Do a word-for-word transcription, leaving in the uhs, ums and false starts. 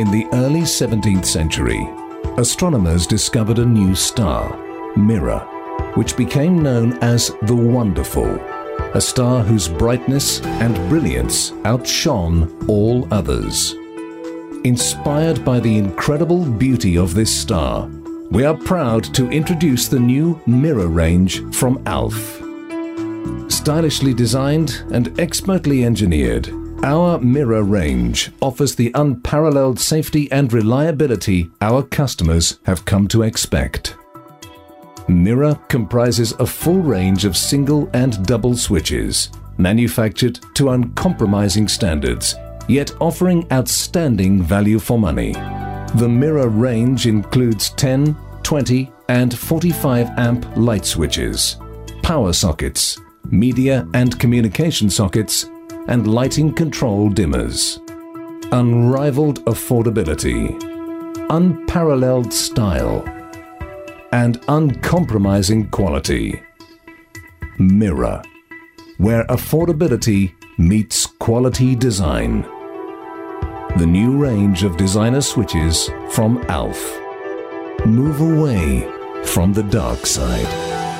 In the early seventeenth century, astronomers discovered a new star, Mira, which became known as the Wonderful, a star whose brightness and brilliance outshone all others. Inspired by the incredible beauty of this star, we are proud to introduce the new Mira range from A L F. Stylishly designed and expertly engineered, our Mira range offers the unparalleled safety and reliability our customers have come to expect. Mira comprises a full range of single and double switches, manufactured to uncompromising standards, yet offering outstanding value for money. The Mira range includes ten, twenty, and forty-five amp light switches, power sockets, media and communication sockets, and lighting control dimmers. Unrivaled affordability, unparalleled style, and uncompromising quality. Mira, where affordability meets quality design. The new range of designer switches from A L F. Move away from the dark side.